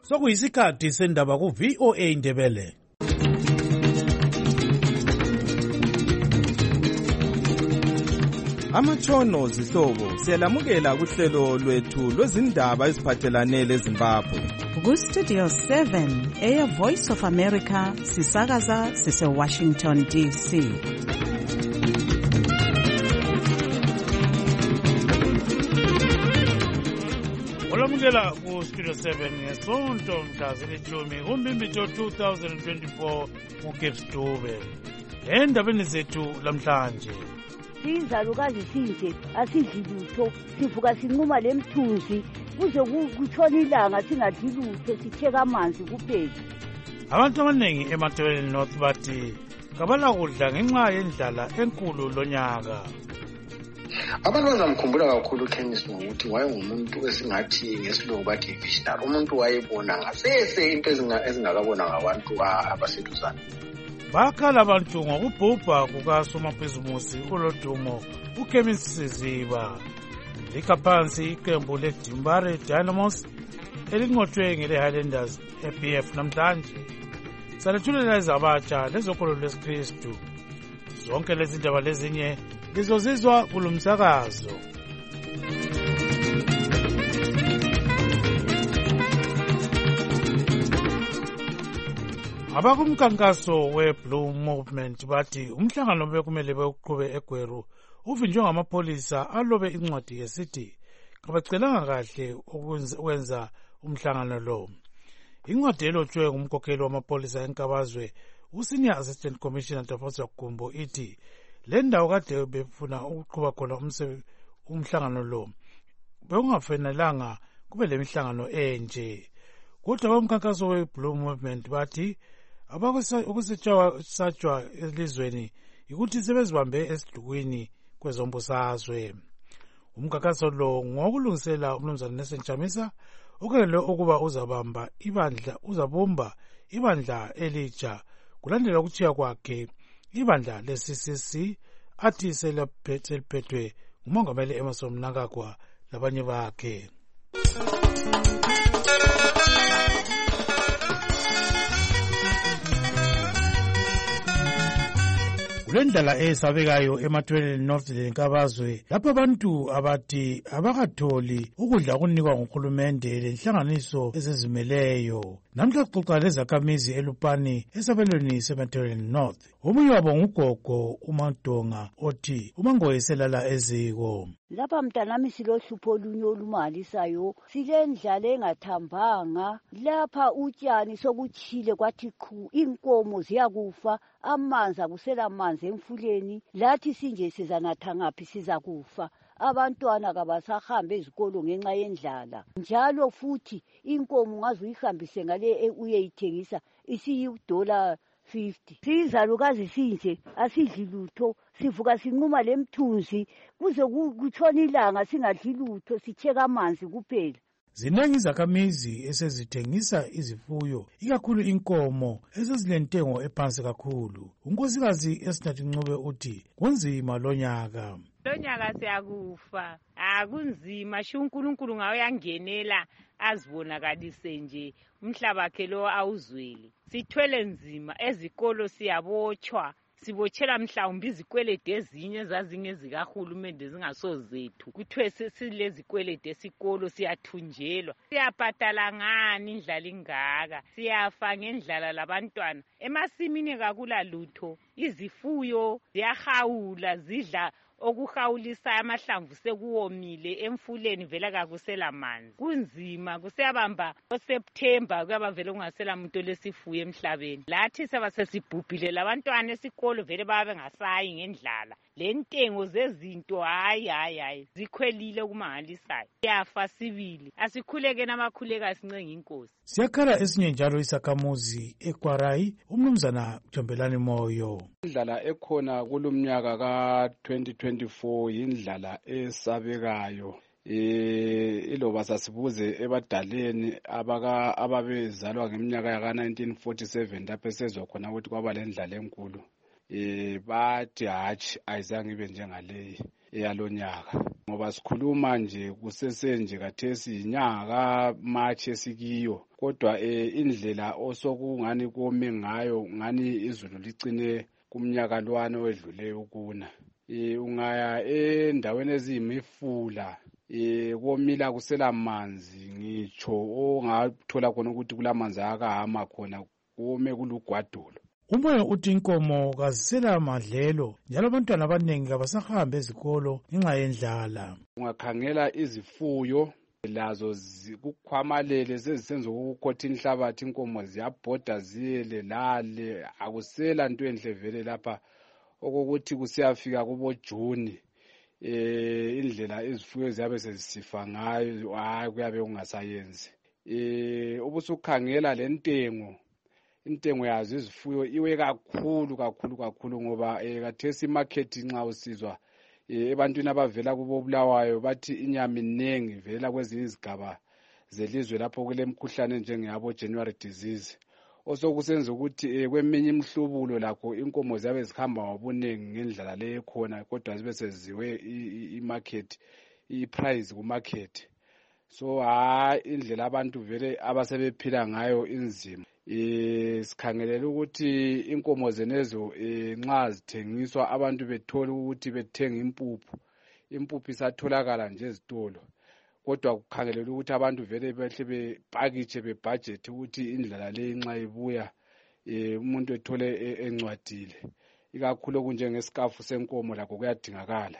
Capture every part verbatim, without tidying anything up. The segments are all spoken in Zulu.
Sokuyisikhathi sendaba ku V O A Ndebele. Amatshono zihlobo siyalamukela kuhlelo lwethu lwezindaba eziphathelane leZimbabwe. Ku Studio seven eya Voice of America sisakaza sise Washington D C. Olamukela ku Studio seven ngesonto mhla zilithumi kuMbimbithi two thousand twenty-four uGibbs Dube. Endabeni zethu lamhlanje. Sizalukazi sinje asidli lutho sivuka sinquma lemthunzi kuze kutshona ilanga singadli lutho sitheka amanzi kuphela. Abantu abaningi eMatabeleland North bathi kabala kudla ngenxa yendlala enkulu lonyaka. Abantu bazamkhumbula kakhulu uKenneth ngokuthi wayengumuntu esingathi ngesilungu bathi visionary, umuntu wayebona ngasese into ezingakabona ngabantu abaseduzane. Bakhala abantu ngokubhubha kukasomabhizimusi ulodumo uKevin Siziba. Likha phansi iqembu leDimbare Dynamos elinqotshwe ngele Highlanders e-B F namhlanje. Salethulela izabatsha lezokholo lwesikristu. Zonke lezi ndaba lezinye lizozizwa kulumsakazo. Abakumkankaso we-Blue Movement bathi umhlangano bekumele bewuqhube eGweru uvinjwe ngamapholisa alobe incwadi yesithi kabacelanga kahle ukwenza umhlangano lo. Incwadi elotshwe ngumkhokheli wamapholisa eNkabazwe uSenior Assistant Commissioner Tafosa Gumbo ithi le ndawo kade befuna ukuqhuba khona umhlangano lo bekungafanelanga kube le mihlangano enje. Kodwa abamkankaso we-Blue Movement bathi abakusatshwa elizweni ukuthi sebezibambe esidukwini kwezombusazwe. Umkhankaso lo ngokulungisela umnumzana Nelson Chamisa okelele ukuba uzabamba ibandla uzabumba ibandla elitsha kulandela ukuchiya kwakhe ibandla le-C C C athi seliphethwe ngumongameli Emmerson Mnangagwa labanye bakhe. Kulendlala esabekayo eMatabeleland North leNkabazwe lapho abantu abathi abakatholi ukudla okunikwa nguhulumende lenhlanganiso ezizimeleyo. Namhla xoxa lezakhamizi eLupani esabelweni seMatabeleland North. Omunye wabo ngugogo uMadonga othi umangoyeselala eziko. Lapha mntanami silohlupho olunye olumalisayo, silendlala engathambanga, lapha utshani sokuchile kwathi qhu, inkomo ziyakufa, amanzi akusela amanzi emfuleni, lathi sinje sizanatha ngaphi sizakufa. Abantwana kabasahambe ezikolo ngenxa yendlala. Njalo futhi inkomo ngaze uyihambise ngale uyeyithengisa isiyi dollar fifty. Sizalukazi sinje asidli lutho sivuka sinquma lemthunzi kuze kutshona ilanga singadli lutho sitheka amanzi kuphela. Zinengi izakhamizi esezithengisa izifuyo ikakhulu inkomo esezilentengo ephansi kakhulu. Unkosikazi Esinathi Ncube uthi kunzima lonyaka. Lonyaka siyakufa, akunzima sho uNkulunkulu ngawe yangenela azibonakalise nje umhlaba wakhe lo awuzweli. Sithwele nzima ezikolo siyabotshwa, sibotshela mhlawumbe izikwelede ezinye zazingezikahulumende zingasozethu. Kuthiwe silezikwelede esikolo siyathunjelwa. Siyabhadala ngani indlala ingaka? Siyafa ngendlala labantwana. Emasimini kakula lutho. Izifuyo ziyahawula zidla okuhawulisa amahlamvu sekuwomile emfuleni vela kakusela manzi. Kunzima kuseyabamba oSeptember kuyaba vele kungasela muntu lesifuyo emhlabeni. Lathi seba sesibhubhile labantwana esikolo vele babe ngasayi ngendlala. Lentengo zezinto hayi hayi hayi zikhwelile kumangalisayo. Siyafa sibili. Asikhuleke namakhuleka sincenga inkosi. Siyakhala esinye njalo isakhamuzi eKwarai umnumzana Jombelani Moyo. Indlala ekhona kulumnyaka ka twenty twenty-four indlala esabekayo. Eh iloba sasibuze ebadaleni abaka ababezalwa ngeminyaka yaka nineteen forty-seven lapho sezwe khona ukuthi kwaba lendlala enkulu. Eh bathi hatshi ayizange ibe njengaleyi. yalonyaka. Ngoba sikhuluma nje kusesenje kathesi inyanga kaMarch esikiyo, kodwa eh, indlela osokungani kome ngayo ngani izulu licine kumnyaka lwana wedluleyo ukuna. Eh, ungaya endaweni eziyimifula eh komila kusela manzi, ngitsho ongathola khona ukuthi kulamanzi akahama khona kome kulugwadolo. Umoya uthi inkomo kazisela madlelo njalo abantwana abaningi kabasahamba ezikolo ngenxa yendlala. Ungakhangela izifuyo lazo kukhwamalele sezisenza ukukhotha inhlabathi, inkomo ziyabhoda ziyele lale, akusela nto enhle vele lapha okokuthi kusiyafika kubo June eh indlela izifuyo ziyabe sezisifa ngayo, hayi kuyabe kungasayenzi. Eh ubusukhangela lentengo, intengo yazo izifuyo iwe kakhulu kakhulu kakhulu ngoba eh kathesi market nxa usizwa eh ebantwini abavela kubo Bulawayo bathi inyama inengi vela kwezinye izigaba zelizwe lapho kulemkhuhlane njengeyabo January disease. Osokusenza ukuthi eh kweminye imhlubulo lakho inkomo ziyabe zihamba ngobunengi ngendlela le ekhona, kodwa zibe seziwe imarket iprice ku market. So ha indlela abantu vele abasebephila ngayo inzima. Eh sikhangelela ukuthi inkomo zenezo eh nxa zithengiswa abantu bethola ukuthi bethenga impuphu. Impuphu isatholakala nje ezitolo, kodwa kukhangelela ukuthi abantu vele behle bepakitshe bebudget ukuthi indlela le nxa ibuya eh umuntu ethole encwadile, ikakhulu kunjengesikafu senkomo lakho kuyadingakala.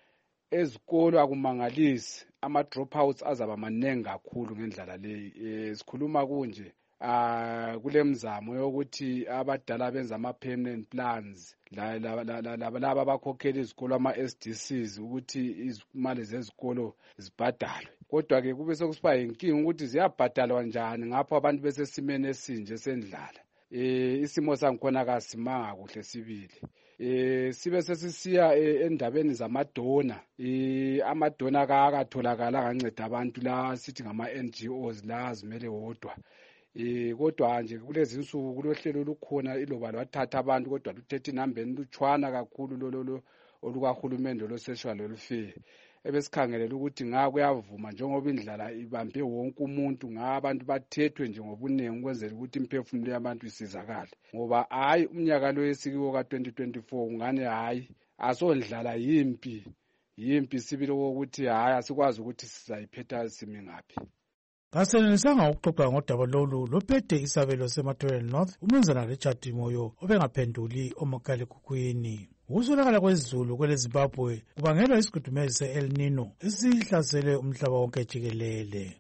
Ezikolo akumangalisi, ama dropouts azaba manengi kakhulu ngendlela leyi. Eh sikhuluma kunje ah kulemzamo yokuthi abadala benza ama permanent plans la laba abakhokhela izikolo ama S D Cs ukuthi izimali zezikolo zibhadalwe, kodwa ke kube sokusiba inkinga ukuthi ziyabhadalwa njani ngapho abantu besesimene esinje sendlala. Eh isimo sangikhona kasimanga kuhle sibili. Eh sibe sesisiya endabeni zamadona. Eh amadona akatholakala nganceda abantu la sithi ngama N G Os la zimele wodwa. Eh kodwa nje kulezi insuku kulohlelo lukhona iloba lwathatha abantu kodwa luthethe inambeni lutshwana kakhulu lolo olukahulumende lo social welfare. Ebesikhangelela ukuthi nga kuyavuma njengoba indlala ibambe wonke umuntu, nga abantu bathethwe nje ngobunengi ukwenzela ukuthi imphefumulo yabantu isizakale, ngoba hayi umnyaka lo esikiwo ka twenty twenty-four ngane hayi asondlala yimpi yimpi sibili ukuthi hayi asikwazi ukuthi sizayiphetha simi ngaphi. Kasenelisanga ukuxoxa ngodaba lolu lophethe isabelo seMathorel North umnumzana Richard Moyo obengaphenduli omakhalekhukhwini. Ukuswelakala kwezulu kwele Zimbabwe kubangelwa isigudumezi se-El Nino esihlasele umhlaba wonke jikelele.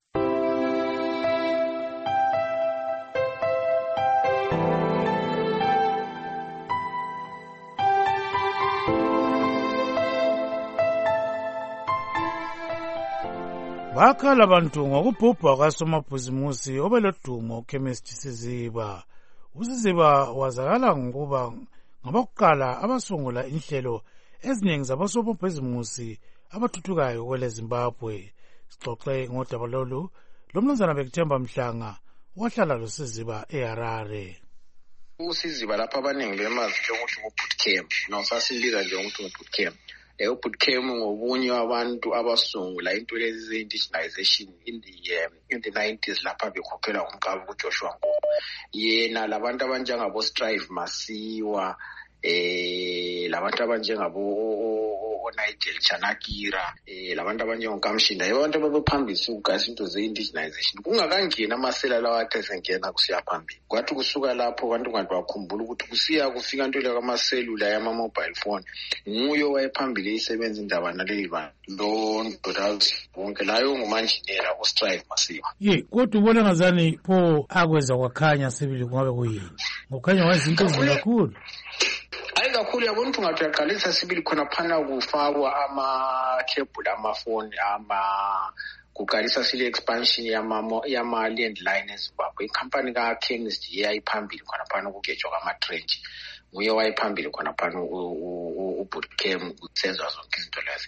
Bakhala abantu ngokubhubha kwasomabhizimusi obelodumo uChemist Siziba. USiziba wazakala ngokuba ngabakuqala abasungula inhlelo eziningi zabasomabhizimusi abathuthukayo kwele Zimbabwe. Sixoxe ngodaba lolu lomnumzana Bekthemba Mhlanga wahlala loSiziba eHarare. USiziba lapha abaningi bemazi njengokuthi ku-bootcamp, nosasiliza nje ukuthi ku-bootcamp. Eh bootcamp ngobunye abantu abasungula into lezi ze-indigenization in the um, in the nineties lapha bekhokhelwa umkabi kuJoshua Nkomo. Yena labantu abanjengabo Strive Masiwa, eh labantu abanjengabo Nigel Chanakira, eh labantu abanjengoKamshinda, abantu ababephambisa ukugasa into ze-indigenization kungakangena amasela lawa athe sengena kusiya phambili. Kwathi kusuka lapho abantu kanti bakhumbula ukuthi kusiya kufika into le kwamaselula yama mobile phone, nguyo wayephambili isebenza indaba naleli bani lo ndoda bonke layo ngumanjinela uStrive Masiwa. Ye kodwa ubona ngazani pho akwenza kwakhanya sibili kungabe kuyini ngokhanya wazinto ezinkulu. Hayi kakhulu yabona ukuthi ngathi uyaqalisa sibili khona phana kufakwa ama-cable amafoni ama kuqalisa sile expansion yama yama landline eZimbabwe. Ikhampani kaChemist yayiphambili khona phana ukugejwa kwama-trench, nguye wayephambili khona phana uBootcamp kusenzwa zonke izinto lezi.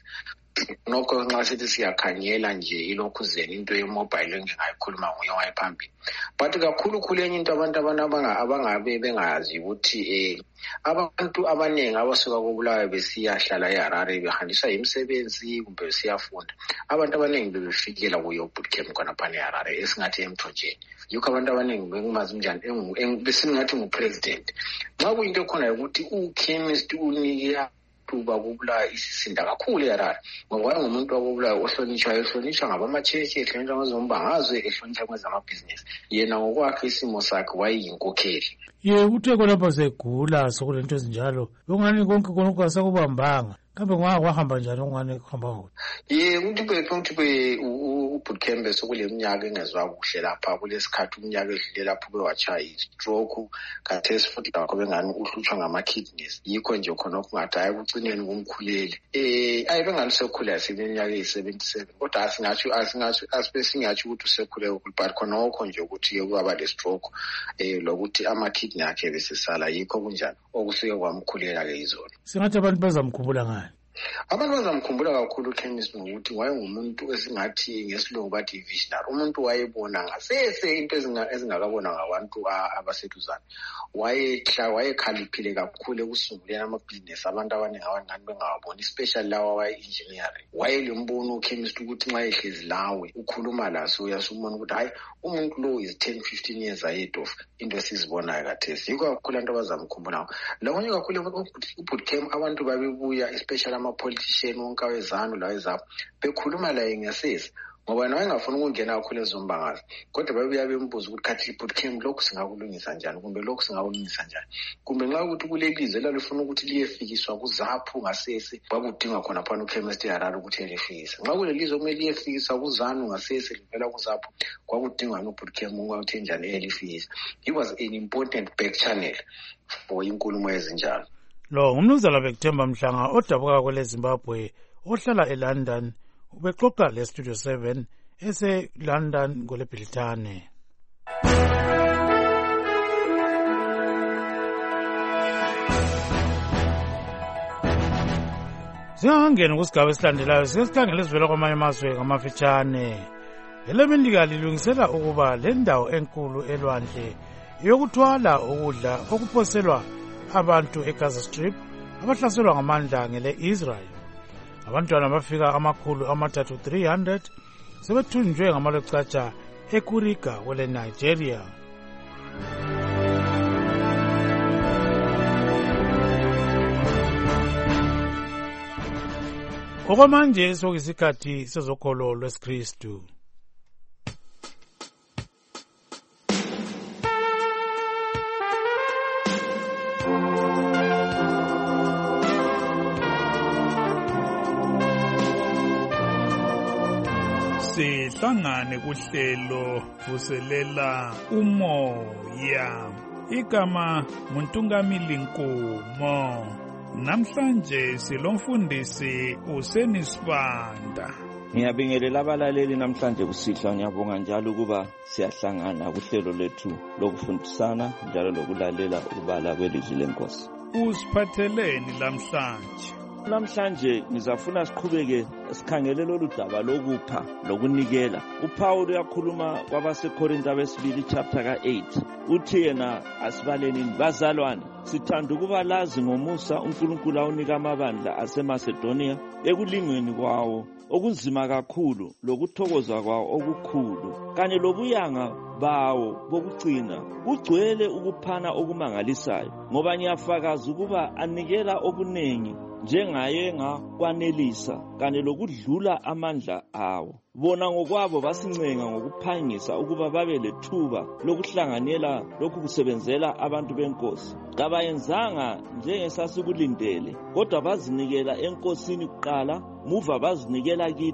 nokho nxa sithi siyakhangela nje ilokhuzeni into ye-mobile engingayikhuluma nguye wayephambili. But kakhulukhulu enye into abantu abangabe bengazi ukuthi um abantu abaningi abasuka koBulawayo besiyahlala eHarare behanjiswa imisebenzi kumbe besiyafunda, abantu abaningi bebefikela kuyo bootcamp khonaphana eHarare esingathi emthonjeni. Yikho abantu abaningi bengimazi njani besingathi ngupresident. Nxa kuyinto khona ukuthi ukhemist unike tuba koBulawayo isisinda kakhulu eHarare, ngoba wayengumuntu wakoBulawayo ohlonitshwayo, ehlonitshwa ngabamachechi, ehlonitshwa ngezombangazwe, ehlonitshwa kwezamabhizinisi. Yena ngokwakhe isimo sakhe wayeyinkokheli. Ye uthe khonapha segula sokulento ezinjalo ungani konke konke kwasakubambanga kambe kwahamba njani ungani kuhamba kuhle? Ye ukuthi bephi ukuthi be ubootcamp sokule minyaka engezwa kuhle lapha kulesikhathi umnyaka edlule lapho bewatshaya i-stroke kathesi futhi lakho bengani uhlutshwa ngama-kidneys. Yikho nje khona okungathi hayi kucineni kumkhuleli um ayi bengani sekhule asebeminyaka eyi-seventy-seven kodwa asingatsho asingatsho asibe singatsho ukuthi usekhule kakhulu, but khona okho nje ukuthi kwaba le-stroke um lokuthi ama-kidney akhe besesala. Yikho kunjani okusuke kwamkhulela-ke izona. Singathi abantu bazamkhumbula ngani? Abantu bazamkhumbula kakhulu uKhemisi ngokuthi wayengumuntu esingathi ngesilungu bathi visionary. Umuntu wayebona ngasese into ezingakabona ngabantu abaseduzane. Wayehla wayekhaliphile kakhulu ekusunguleni amabhizinesi abantu abaningi abangani bengawaboni, especially lawa waye-engineering. Wayelembono uKhemisi ukuthi nxa ehlezi lawe ukhuluma laso uyasubona ukuthi hayi umuntu lo is ten fifteen years ahead of into esizibonayo kathesi. Yikho kakhulu abantu abazamkhumbula. Lokunye kakhulu ubootcamp abantu babebuya especially ama-politician wonke awezanu lawezapho bekhuluma laye ngesesi, ngoba nawe engafuni ukungena kakhulu ezombangazi kodwa babuya bembuza ukuthi khathi i-bootcamp lokhu singakulungisa njani kumbe lokhu singakulungisa njani, kumbe nxa ukuthi kulelizwe elalifuna ukuthi liyefikiswa kuzaphu ngasese babudinga khona phana ukhemist eHarare ukuthi elifikise. Nxa kulelizwe kumele liyefikiswa kuzanu ngasese livela kuzaphu kwakudingwa no-bootcamp ukuthi njani elifikisa. It was an important back channel for inkulumo ezinjalo. Lo ngumnumzana Bekuthemba Mhlanga odabuka kwele Zimbabwe ohlala eLondon ubexoxa leStudio seven ese-London ngoLwesibhilithane. Singangena kusigaba esilandelayo sesikhangela esivela kwamanye amazwe ngamafitshane. EleMelika lilungisela ukuba le ndawo enkulu elwandle yokuthwala ukudla okuphoselwa abantu eGaza Strip abahlaselwa ngamandla ngele-Israel. Abantwana bafika amakhulu amathathu three hundred sebethunjwe ngamalocatsha eKuriga kwele Nigeria. Okwamanje sokuyisikhathi sezokholo lwesikristu. Sihlangane kuhlelo vuselela umoya. Igama Muntungamili Nkomo. Namhlanje silomfundisi uSenisibanda. Ngiyabingelela abalaleli namhlanje kusihlwa, ngiyabonga njalo ukuba siyahlangana kuhlelo lethu lokufundisana njalo lokulalela ubala kwelizwi lenkosi. Usiphatheleni namhlanje? Namhlanje ngizafuna siqhubeke sikhangele lolu daba lokupha lokunikela. uPaul uyakhuluma kwabaseKorinte abesibili chapter ka eight. Uthi yena asibaleni bazalwane, sithanda ukuba lazi ngomusa uNkulunkulu awunika amabandla aseMacedonia ekulingweni kwawo okunzima kakhulu lokuthokoza kwawo okukhulu kanye lobuyanga bawo bokugcina kugcwele ukuphana okumangalisayo, ngoba ngiyafakaza ukuba anikela okunengi njengaye ngakwanelisa kanye lokudlula amandla awo. Bona ngokwabo basincenga ngokuphangisa ukuba babe lethuba lokuhlanganela lokhu kusebenzela abantu benkosi. Kabayenzanga njengesasikulindele, kodwa bazinikela enkosini kuqala, muva bazinikela kithi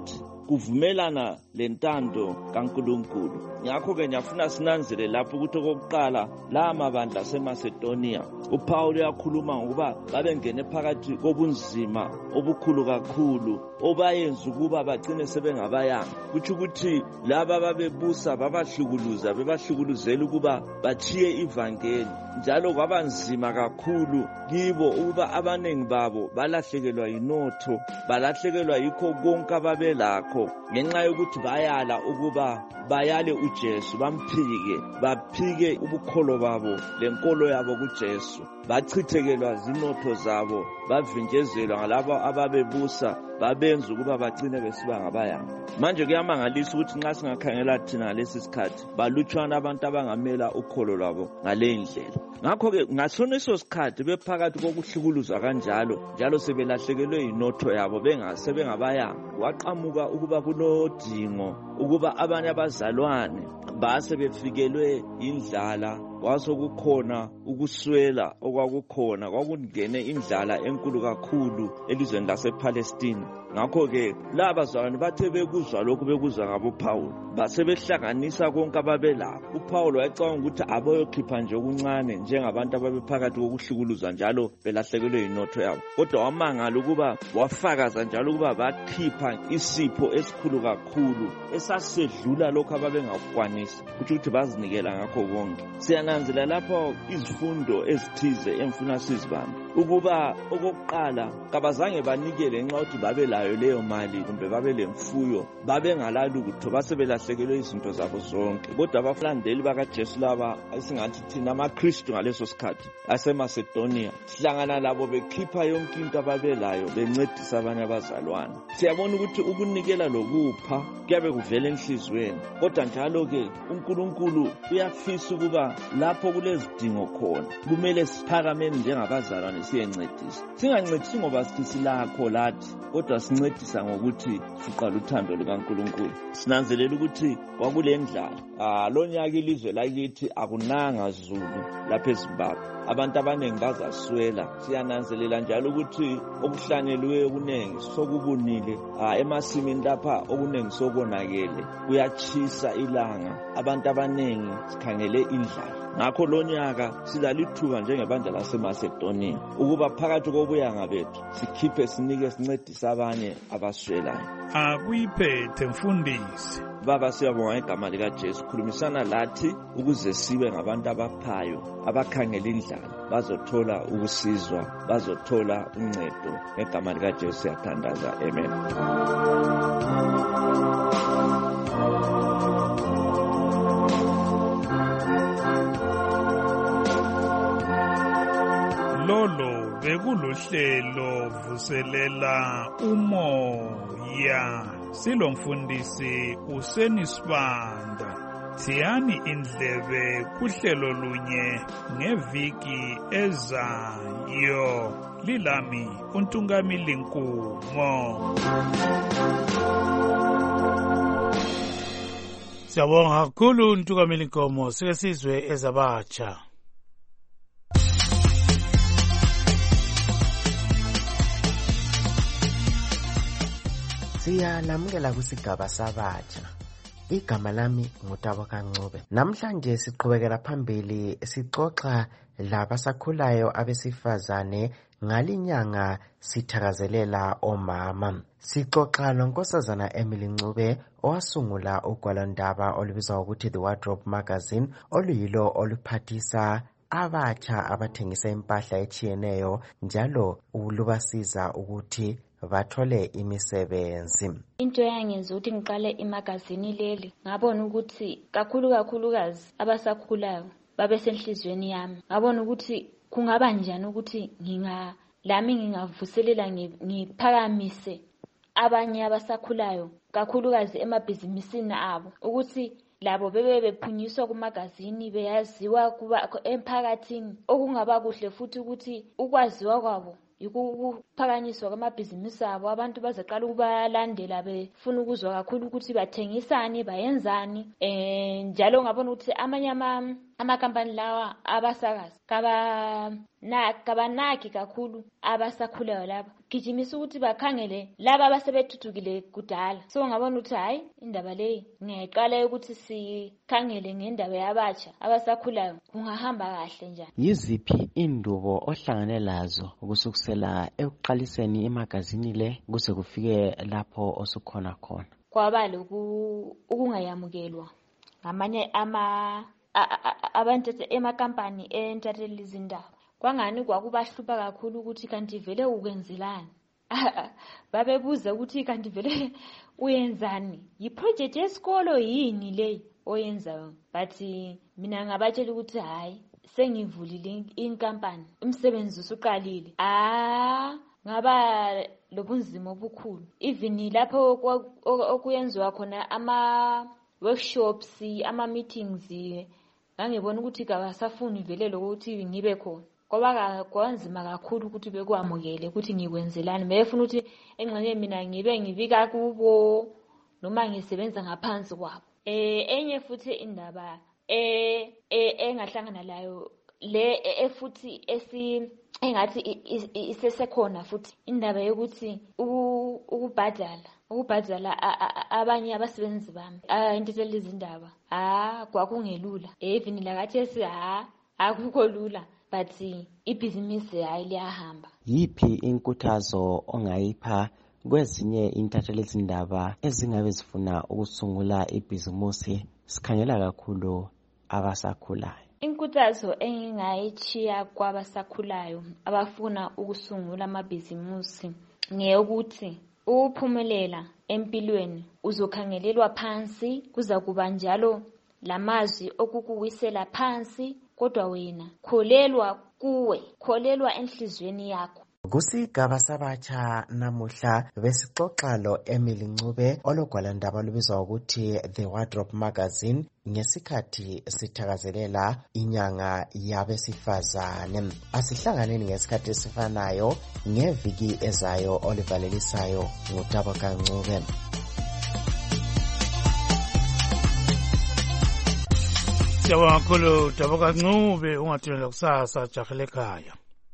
kuvumelana lentando kaNkulunkulu. Ngakho-ke ngiyafuna sinanzele lapho ukuthi okokuqala la mabandla aseMacedonia uPaul uyakhuluma ngokuba babengene phakathi kobunzima obukhulu kakhulu obayenza ukuba bagcine sebengabayanga. Kuthi ukuthi laba babebusa babahlukuluza bebahlukuluzela ukuba bachiye ivangeli, njalo kwabanzima kakhulu kibo ukuba abanengi babo balahlekelwa yinotho, balahlekelwa yikho konke ababelakho ngenxa yokuthi bayala ukuba bayale uJesu, bamphike, baphike ubukholo babo lenkolo yabo kuJesu, bachithekelwa zinotho zabo, bavinjezelwa ngalabo ababebusa, babenza ukuba bagcine besiba ngabayanga. Manje kuyamangalisa ukuthi nxa singakhangela thina ngalesi sikhathi balutshwana abantu abangamela ukholo lwabo ngale ndlela. Ngakho-ke ngasoneso sikhathi bephakathi kokuhlukuluzwa kanjalo njalo sebelahlekelwe yinotho yabo bengase bengabayanga, waqhamuka ukuba kulodingo ukuba abanye abazalwane base befikelwe indlala, kwasokukhona ukuswela okwakukhona, kwakungene indlala enkulu kakhulu elizweni lasePalestine. Ngakho-ke laba bazalwane bathe bekuzwa lokhu bekuzwa ngabo Paul basebehlanganisa konke ababelakho. uPaul wayecabanga ukuthi aboyokhipha nje okuncane njengabantu ababephakathi kokuhlukuluzwa njalo belahlekelwe yinotho yabo, kodwa wamangala ukuba wafakaza njalo ukuba bakhipha isipho esikhulu kakhulu esasedlula lokho ababengakwanisa ukuthi bazinikela ngakho konke. Siyananzela lapho izifundo ezithize emfuna sizibambe ukuba okokuqala kabazange banikele nxa ukuthi babelayo leyo mali kumbe babelemfuyo, babengalalutho, basebelahlekelwe izinto zabo zonke. Kodwa abalandeli bakaJesu laba esingathi thina amaKristu ngaleso sikhathi aseMacedonia sihlangana labo bekhipha yonke into ababelayo bencedisa abanye abazalwane. Siyabona ukuthi ukunikela lokupha kuyabe kuvela enhlizweni, kodwa njalo-ke uNkulunkulu uyafisa ukuba lapho kulezidingo khona kumele siphakameni njengabazalwane siyencedisa. Singancedisi ngoba sithi silakho lathi, kodwa sincedisa ngokuthi siqala uthando lukaNkulunkulu. Sinanzelela ukuthi kwakule ndlala ah lo nyaka ilizwe lakithi akunanga zulu lapha eZimbabwe, abantu abanengi bazaswela. Siyananzelela njalo ukuthi okuhlanyelwe kunengi sokubunile, ah emasimini lapha okunengi sokonakele, kuyachisa ilanga, abantu abanengi sikhangele indlala. Ngakho lo nyaka silalithuka njengebandla laseMacedonia ukuba phakathi kobuyanga bethu sikhiphe sinike sincedise abanye abaswelayo. Akuyiphethe mfundisi. Baba, siyabonga igama likaJesu, khulumisana lathi ukuze sibe ngabantu abaphayo, abakhangela indlala, bazothola ukusizwa, bazothola uncedo. Ngegama likaJesu siyathandaza. Amen. Lolo bekuluhlelo vuselela umoya. Silomfundisi uSenisibanda. Siyani indlebe kuhlelo lunye ngeviki ezayo. Lilami uNtungamili Nkumo. Siyabonga kakhulu uNtungamili Nkumo. Sike sizwe ezabatsha. Siyalamukela kusigaba sabatsha. Igama lami nguTabo Kancube. Namhlanje siqhubekela phambili sixoxa labasakhulayo abesifazane ngalinyanga sithakazelela omama. Sixoxa lonkosazana Emily Ncube owasungula ugwalondaba olubizwa ukuthi The Wardrobe Magazine, oluyilo oluphathisa abatsha abathengisa impahla etshiyeneyo njalo ulubasiza ukuthi bathole imisebenzi. Into yangenza ukuthi ngiqale imagazini leli, ngabona ukuthi kakhulu kakhulukazi abasakhulayo babesenhlizweni yami. Ngabona ukuthi kungaba njani ukuthi nginga lami ngingavuselela ngiphakamise abanye abasakhulayo kakhulukazi emabhizinisini abo, ukuthi labo bebe bephunyiswa kumagazini beyaziwa kuba emphakathini. Okungaba kuhle futhi ukuthi ukwaziwa kwabo ukuphakanyiswa kwamabhizinisi abo, abantu bazaqala ukubalandela befuna ukuzwa kakhulu ukuthi bathengisani, bayenzani. Eh njalo ngabona ukuthi amanye ama amakampani lawa abasakazi kaba na kabanaki kakhulu abasakhulayo laba gijimisa ukuthi bakhangele laba abasebethuthukile kudala. So ngabona ukuthi hayi indaba leyi ngiyayiqala ukuthi sikhangele ngendaba yabatsha abasakhulayo kungahamba kahle njani. Yiziphi indubo ohlangane lazo ukusukusela ekuqaliseni imagazini le kuze kufike lapho osukhona khona? Kwaba lokhu ukungayamukelwa ngamanye ama abantu emakampani entathelisa izindaba. Kwangani kwakubahlupha kakhulu ukuthi kanti vele ukwenzelani. Babebuza ukuthi kanti vele uyenzani, yiproject yesikolo yini le oyenzayo. But mina ngabatshela ukuthi hayi sengivulile inkampani, umsebenzi usuqalile. Ah ngaba lobunzima obukhulu, even lapho okuyenziwa khona ama workshops, ama meetings, ngangibona ukuthi kabasafuni vele lokuthi ngibe khona. Ngoba kwanzima kakhulu ukuthi bekwamukele ukuthi ngikwenzelani. Befuna ukuthi engxenye mina ngibe ngivika kubo noma ngisebenza ngaphansi kwabo. Eh enye futhi indaba eh engahlangana layo le efuthi esi engathi isesekhona futhi indaba yokuthi ukubhadala ukubhadala abanye abasebenzi bami intethela izindaba. Ah kwakungelula. Even lakathi esi ha akukho lula, but ibhizinisi hayi liyahamba. Yiphi inkuthazo ongayipha kwezinye intatheli izindaba ezingabe zifuna ukusungula ibhizinisi sikhangela kakhulu abasakhulayo? Inkuthazo engingayichiya kwabasakhulayo abafuna ukusungula amabhizinisi ngeyokuthi uphumelela empilweni uzokhangelelwa phansi, kuza kuba njalo lamazwi okukuwisela phansi, kodwa wena kholelwa kuwe, kholelwa enhlizweni yakho. Kusigaba sabatsha namuhla besixoxa lo Emily Ncube ologwalandaba lubizwa ukuthi The Wardrobe Magazine ngesikhathi sithakazelela inyanga yabesifazane. Asihlanganeni ngesikhathi esifanayo ngeviki ezayo olivalelisayo nguTaboka Ncube. Siyabonga kakhulu Taboka Ncube, ungathula kusasa jahele ekhaya.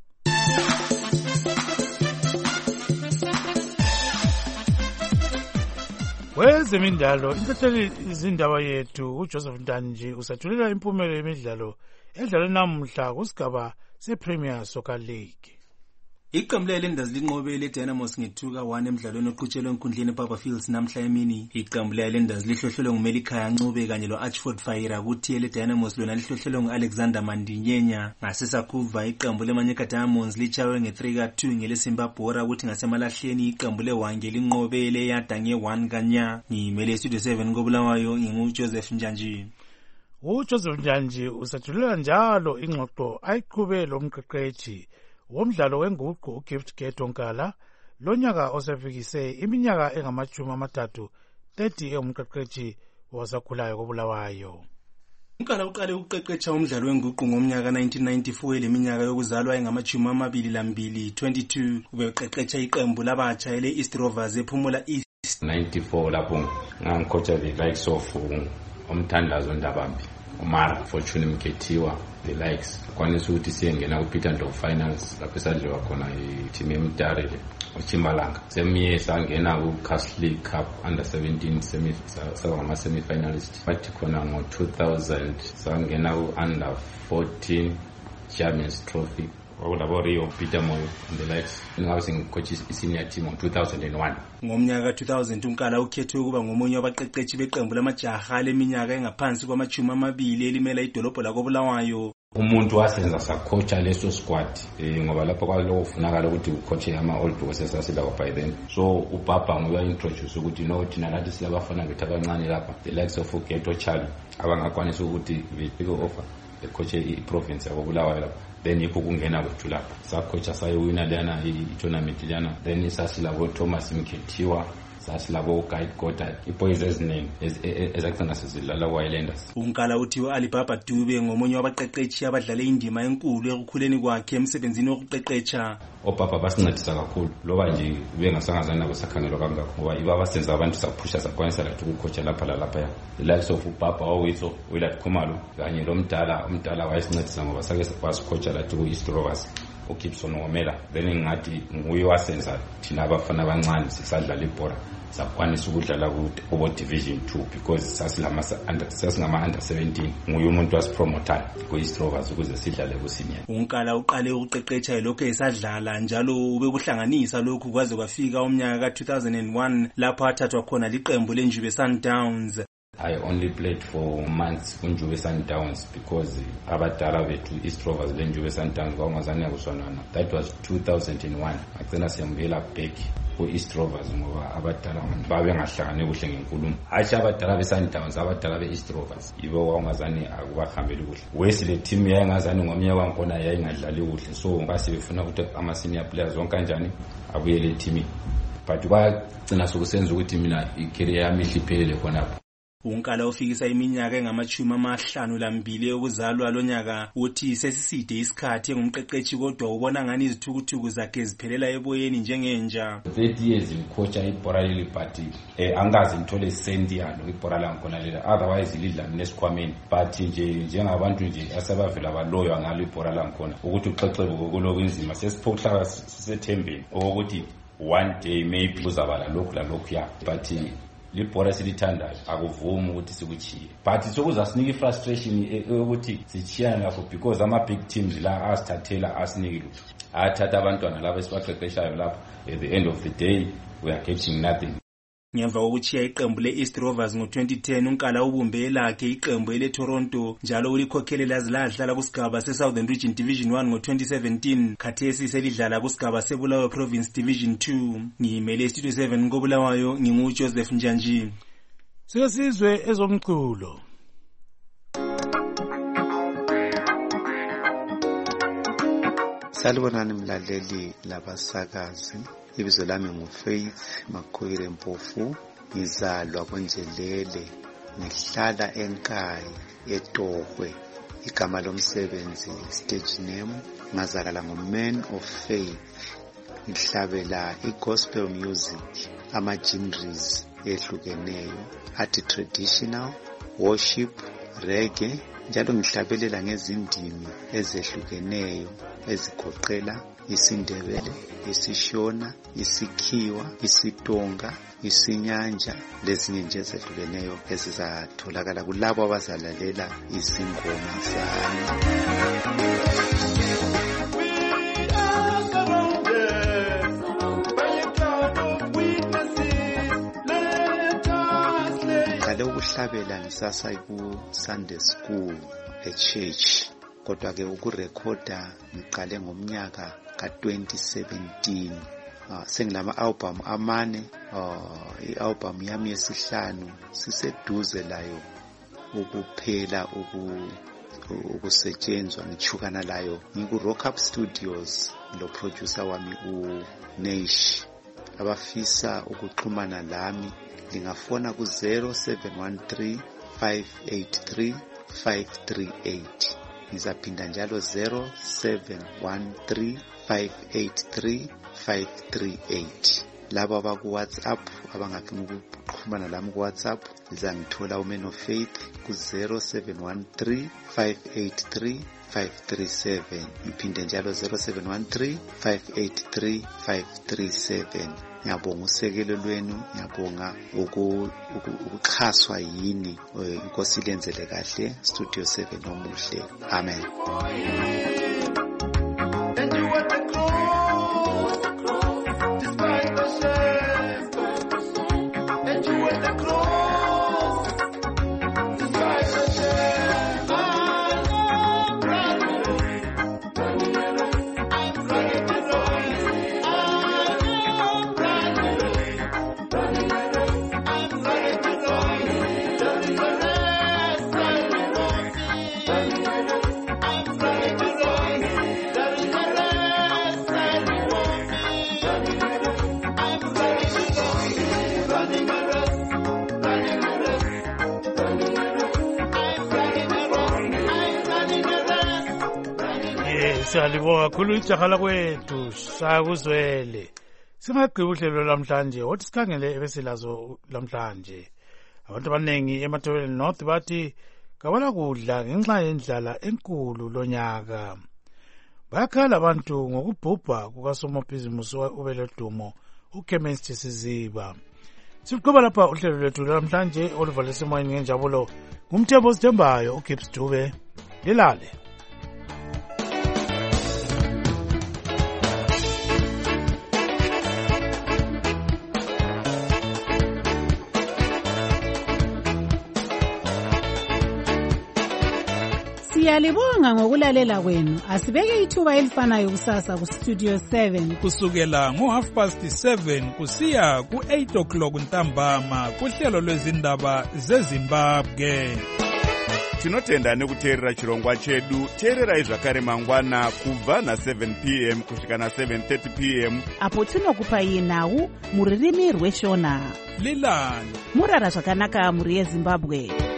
Kwezemidlalo intatheli izindaba yethu uJoseph Ntanji usathulela impumelo yemidlalo edlalwe namuhla kusigaba sePremier Soccer League. Iqembu leLenders linqobele iDynamos ngethuka one emidlalweni oqhutshelwe enkundleni ePapa Fields namhla emini. Iqembu leLenders lihlohlelwe nguMelikhaya Ncube kanye loArchford Fire, kuthi leDynamos lona lihlohlelwe nguAlexander Mandinyenya. Ngasesakuva iqembu leManyika Diamonds lichawe nge-three ka two ngeleSimbabhora, kuthi ngasemalahleni iqembu leWange linqobele yada nge-one kanya. Ngimele Studio seven koBulawayo nginguJoseph Njanji. uJoseph Njanji usathulela njalo ingxoxo ayiqhube lo mqeqeshi womdlalo wenguqu uGift Getonkala lonyaka osefikise iminyaka engamachumi amathathu thirty engumqeqeshi wasakhulayo koBulawayo. Nkala uqale ukuqeqesha umdlalo wenguqu ngomnyaka nineteen ninety-four leminyaka yokuzalwa engamachumi amabili lambili twenty-two ubeqeqesha iqembu labatsha ele East Rovers ephumula East. ninety-four lapho ngangikhocha the likes of umthandazo Ndabambi, Umar Fortune Mketiwa, the likes. Kwanisa ukuthi siyengena kuPeter Ndlovu Finals lapho esadliwa khona i-team eMtarele uChimbalanga. Same year sangena kuCastle League Cup under seventeen semi sangama semi finalist. Bathi khona ngo two thousand sangena ku-under fourteen Champions Trophy. Wakulabo Rio Peter Moyo and the likes. Ngabe sengikoach i-senior team ngo two thousand one. Ngomnyaka two thousand uNkala ukhethwe ukuba ngomunye wabaqeqeshi beqembu lamajaha leminyaka engaphansi kwamachumi amabili elimela idolobho lakoBulawayo. Umuntu wasenza sacoacha leso squad eh ngoba lapho kwalokufunakala ukuthi ucoache ama old boys esasila by then. So ubaba nguye introduce ukuthi no thina lathi silabafana bethu abancane lapha, the likes of Geto Charlie abangakwanisa ukuthi befike offer the coach i-province yakoBulawayo lapha. Then yikho kungena kwethu lapha sacoacha sayowina lana i-tournament lana, then sasila ngo Thomas Mketiwa, sasilabo guide goddard iboys eziningi ezagcina sezidlala kwa-Highlanders. uNkala uthiwa Alibaba Dube ngomunye wabaqeqeshi abadlale indima enkulu ekukhuleni kwakhe emsebenzini wokuqeqesha. Obaba basincedisa kakhulu loba nje bengasangazani nabo sakhangelwa kangakho ngoba iba basenza abantu saphusha sakwanisa lathi ukukhotsha lapha lalapha. The-likes of ubaba owethu Willard Khumalo kanye lo mdala umdala wayesincedisa ngoba sake wasikhotsha lathi ku-East Rovers uGibson Ngomela. Then ngathi nguye wasenza thina abafana abancane sisadlala ibhola sakwanisa ukudlala kubo division two because sasilama sasingama under seventeen nguye umuntu wasipromotayo ku-East Rovers ukuze sidlale ku-senior. uNkala uqale ukuqeqesha lokho esadlala njalo ubekuhlanganisa lokhu kwaze kwafika umnyaka ka two thousand one lapho athathwa khona liqembu leNjube Sundowns. I only played for months kunjube Sundowns because abadala bethu East Rovers lenjube Sundowns kwangazani kusonana. That was two thousand one. Agcina siyambela back ku East Rovers ngoba abadala babe ngahlangane kuhle ngenkulumo. Hayi abadala be Sundowns abadala be East Rovers ibo kwangazani akubahambeli kuhle. Wesile team yayingazani ngomnyaka wankona yayingadlali kuhle so ngase befuna ukuthi ama senior players wonke kanjani abuyele team. But kwagcina sokusenza ukuthi mina icareer yami ihliphelele khonapho. uNkala ufikisa iminyaka engamachumi amahlanu lambili yokuzalwa lonyaka uthi sesiside isikhathi engumqeqeshi kodwa ubona ngani izithukuthuku zakhe ziphelela eboyeni njengenja. thirty years ngikhotsha ibhola leli but eh angazi ngithole senti yalo ibhola langikhona lela otherwise lidla nesikhwameni but nje njengabantu nje asebavela baloyo ngalo ibhola langikhona ukuthi uxexebe kokuloku inzima sesiphokuhlala sisethembeni ukuthi one day maybe uzabala lokhu la lokhu ya but libhora silithandayo akuvumi ukuthi sikuchiye but sokuza sinika ifrustration ukuthi sichiyana lapho because ama big teams la asithathela asinike lutho athatha abantwana laba esibaqeqeshayo lapho at the end of the day we are getting nothing. Ngemva kokuchiya iqembu le-East Rovers ngo twenty ten uNkala ubumbe lakhe iqembu ele-Toronto njalo ulikhokhelela zilahla kusigaba se-Southern Region Division one ngo twenty seventeen khathesi selidlala kusigaba seBulawayo Province Division two. Ngiyimele Studio seven koBulawayo nginguJoseph Njanji. Sike sizwe ezomculo. Salibonani mlaleli labasakazi. Ibizo lami nguFaith Makhwire Mpofu, ngizalwa koNjelele, ngihlala eNkayi eTohwe. Igama lomsebenzi stage name ngazalala ngoMan of Faith. Ngihlabela igospel music, ama genres ehlukeneyo, athi traditional, worship, reggae, njalo ngihlabelela ngezindimi ezehlukeneyo ezigoqela isiNdebele, isiShona, isikhiwa, isiTonga, isinyanja lezinye nje ezehlukeneyo ezizatholakala kulabo abazalalela izingoma zami. Ngale ukuhlabela ngisasa ku Sunday school e-church kodwa ke ukurekhoda ngiqale ngomnyaka ka twenty seventeen. Uh, sengilama album amane, uh, i-album yami yesihlanu siseduze layo ukuphela uku ukusetshenzwa ngithukana layo ngiku Rock Up Studios lo producer wami uNeish. Abafisa ukuxhumana lami lingafona ku zero seven one three five eight three five three eight. Ngizaphinda njalo zero seven one three five eight three five three eight. Laba abaku WhatsApp abangafuna ukuxhumana lami ku WhatsApp ngizangithola uMan of Faith ku zero seven one three five eight three five three seven. Ngiphinde njalo zero seven one three five eight three five three seven. Ngiyabonga usekelo lwenu, ngiyabonga ukuxhaswa yini inkosi lenzele kahle Studio seven omuhle. Amen. Right. siyalibonga kakhulu ijaha lakwethu Sakuzwele. Singagqiba uhlelo lamhlanje othi sikhangele ebesilazo lamhlanje. Abantu abaningi eMatabeleland North bathi kabala kudla ngenxa yendlala enkulu lonyaka. Bayakhala abantu ngokubhubha kukasomabhizimusi ubelodumo uChemist Siziba. Siqhubeka lapha uhlelo lwethu lamhlanje oluvalisa emoyeni ngenjabulo ngumthembo osithembayo uGibbs Dube. Lilale. Siyalibonga ngokulalela kwenu. Asibeke ithuba elifanayo kusasa ku Studio seven kusukela ngo half past seven kusiya ku eight o'clock ntambama kuhlelo lwezindaba zeZimbabwe. Tinotenda nekuteerera chirongwa chedu. Teererai zvakare mangwana kubva na seven p m kusvika na seven thirty p m apo tinokupai nhau muririmi rweshona. Lilani murara zvakanaka muri yeZimbabwe.